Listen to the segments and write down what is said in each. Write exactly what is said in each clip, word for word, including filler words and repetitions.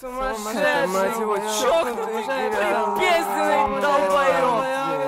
Сумасшедший, мать его, чокнутый, песенный долбоёб.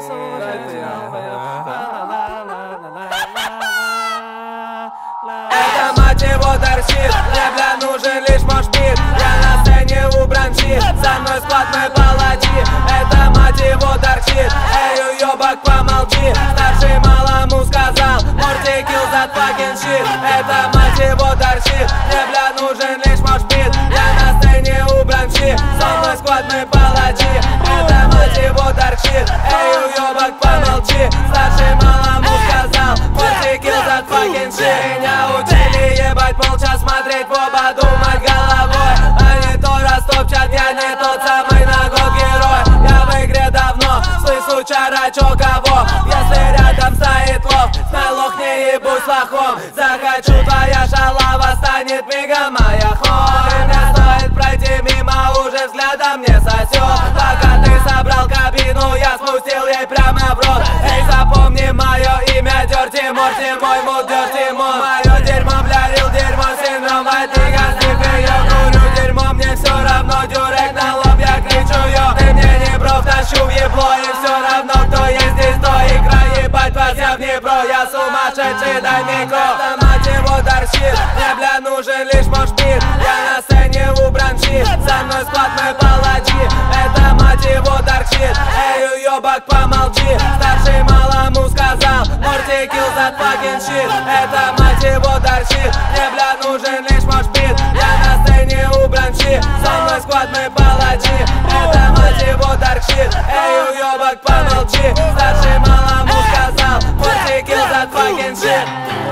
Это, мать его, торчит, мне, бля, нужен лишь мошпит. Я на сцене у бранчи, со мной склад мы палачи. Это, мать его, торчит, эй, уёбок, помолчи. Старший малому сказал, Морти kill that fucking shit. Это, мать его, торчит, мне, бля, нужен лишь мошпит. Я на сцене у бранчи, со мной склад мы палачи. Это, мать его, торчит, эй, уёбок, помолчи. Старший малому сказал, Морти kill that fucking shit. Меня учили ебать молча, смотреть в оба, думать головой, а не то растопчат, я не тот самый на год герой. Я в игре давно, слышу чара, чё кого. Если рядом стоит лох, знай лох, не ебусь лохом. Захочу, твоя шалава станет мигом моя хлоя. Мне стоит пройти мимо, уже взглядом не сосёт. Пока ты собрал кабину, я спустил ей прямо в рот. Эй, запомни мое имя, Дёрти Морти, мой муд, Дёрти Мор. Мое дерьмо, бля, рил дерьмо, синдром ватига, слипы, я курю дерьмо, мне все равно, дюрек на лоб, я кричу, ё. Ты мне не бров, тащу в ебло, и все равно, кто есть здесь, то игра, ебать вас, я в Днепро, я сумасшедший, дай микро. Это, мать его, торчит, мне, бля, нужен лишь мошпит. Я на сцене у бранчи, со мной склад мы палачи. Это, мать его, торчит, эй, уёбок, помолчи. Старший малому сказал, Морти kill that fucking shit. Это, мать его, торчит, мне, бля, нужен лишь мошпит. Я на сцене у бранчи, со мной склад мы палачи. Это, мать его, торчит, эй, уёбок, помолчи. Старший малому сказал, Морти kill that fucking shit.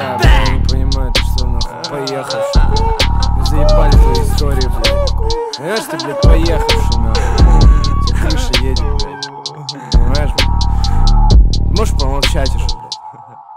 Я не понимаю, ты что, нахуй, поехавший, блядь. Заебали твои истории, блядь. Понимаешь, ты, блядь, поехавший, нахуй. Тебе крыша едет, блядь. Понимаешь, блядь? Можешь помолчать уже, блядь.